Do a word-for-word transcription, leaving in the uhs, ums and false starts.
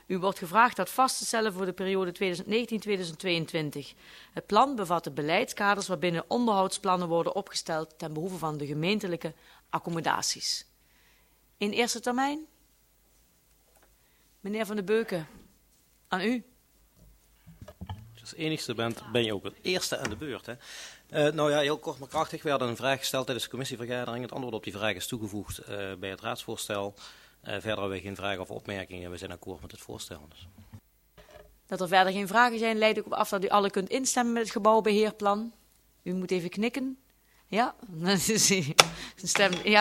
U wordt gevraagd dat vast te stellen voor de periode tweeduizend negentien tot tweeduizend tweeëntwintig. Het plan bevat de beleidskaders waarbinnen onderhoudsplannen worden opgesteld ten behoeve van de gemeentelijke accommodaties. In eerste termijn. Meneer Van de Beuken, aan u. Als je als enigste bent, ben je ook het eerste aan de beurt. Hè? Uh, nou ja, heel kort maar krachtig. We hadden een vraag gesteld tijdens de commissievergadering. Het antwoord op die vraag is toegevoegd uh, bij het raadsvoorstel. Uh, verder hebben we geen vragen of opmerkingen. We zijn akkoord met het voorstel. Dus. Dat er verder geen vragen zijn, leid ik op af dat u alle kunt instemmen met het gebouwbeheerplan. U moet even knikken. Ja, dan is u. Stem, ja.